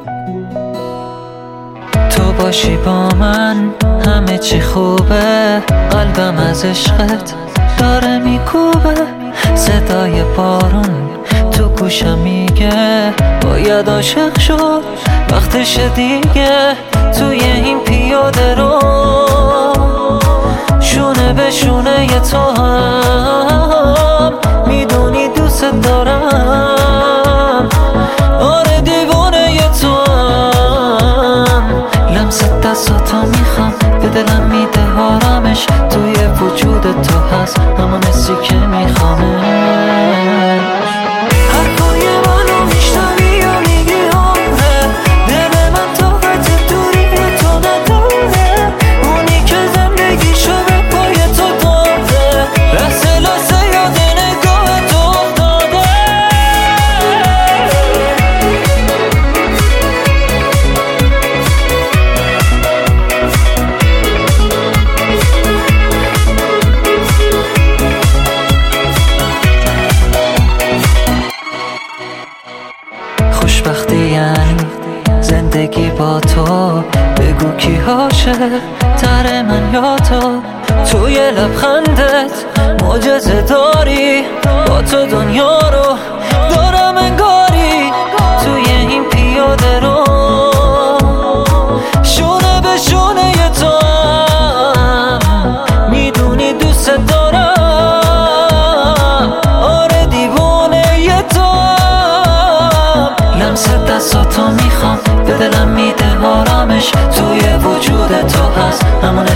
تو باشی با من همه چی خوبه، قلبم از عشقت داره میکوبه. صدای بارون تو گوشم میگه باید عاشق شد، وقتش دیگه. توی این پیاده رو شونه به شونه تو هم میدونی دوست دارم. آره دیوانه تو هم، لمس دستاتو میخوام، به دلم میده آرامش. توی وجود تو هست همون حسی که میخوامش. حرفای منو میشنوی و میگی آره، دل من طاقت دوری تو نداره. اونی که زندگیشو به پای تو داده، لحظه لحظه یاد نگاه تو افتاده. خوشبختی یعنی زندگی با تو، بگو کی عاشق تر من یا تو. توی لبخندت معجزه داری، با تو دنیا رو دارم انگاری. توی این پیاده رو شونه به شونه تو هم میدونی دوست دارم. آره دیوانه تو، لمس دستاتو میخوام، به دلم میده آرامش. توی وجود تو هست همون